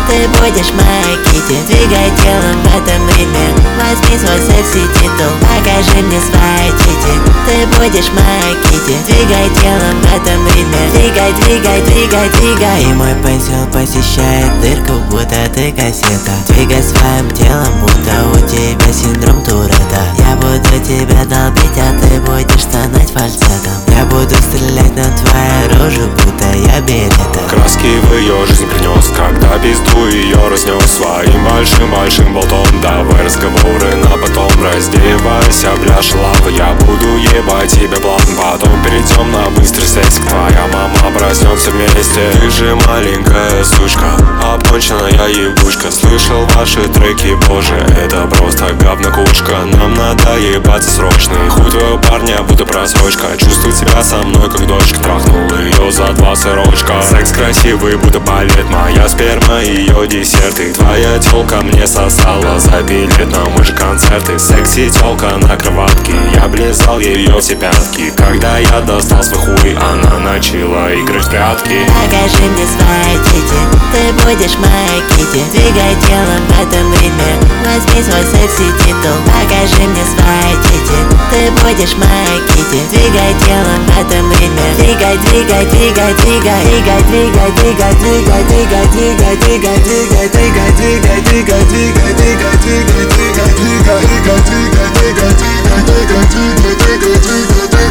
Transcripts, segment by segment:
Ты будешь моей Кити. Двигай телом в этом ритме. Возьми свой секси титул, покажи мне свои тити. Ты будешь моей Кити. Двигай телом в этом ритме. Двигай, двигай, двигай, двигай. И мой пенсил посещает дырку, будто ты кассета. Двигай своим телом, будто у тебя синдром Туретта. Я буду тебя долбить, а ты будешь стонать фальцетом. Я буду стрелять на твою рожу, будто я Беретта. Краски в ее жизнь принес, когда пизду ее разнес своим большим-большим болтом. Давай разговоры на потом, раздевайся, бляш лава. Я буду ебать тебя плавно, потом перейдем на быстрый секс. Твоя мама проснется вместе. Ты же маленькая сучка, обконченная ебучка. Слышал ваши треки, боже, это просто говнокушка. Нам надо ебаться срочно, хуй твоего парня будто просрочка. Чувствую тебя со мной как дочка, трахнул ее за 2 сырочка. Секс красивый, будто балет, моя сперма, ее десерты. Твоя тёлка мне сосала за билет на мой же концерты. Секси тёлка на кроватке, я облизал ее все пятки. Когда я достал свой хуй, она начала играть в прятки. Покажи мне свои тити. Ты будешь моей Кити. Двигай телом в этом ритме. Возьми свой секси титул, покажи мне свои тити. Ты будешь моей Кити. Двигай телом в этом ритме. Двигай, двигай, двигай, двигай. Двигай, двигай, двигай, двигай, двигай, двигай, двигай, двигай, двигай, двигай, двигай, двигай, двигай, двигай, двигай, двигай, двигай,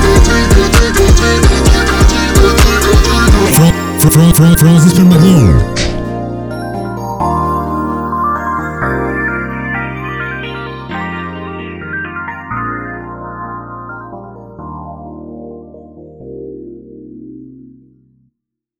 двигай, двигай. Francis Maroon.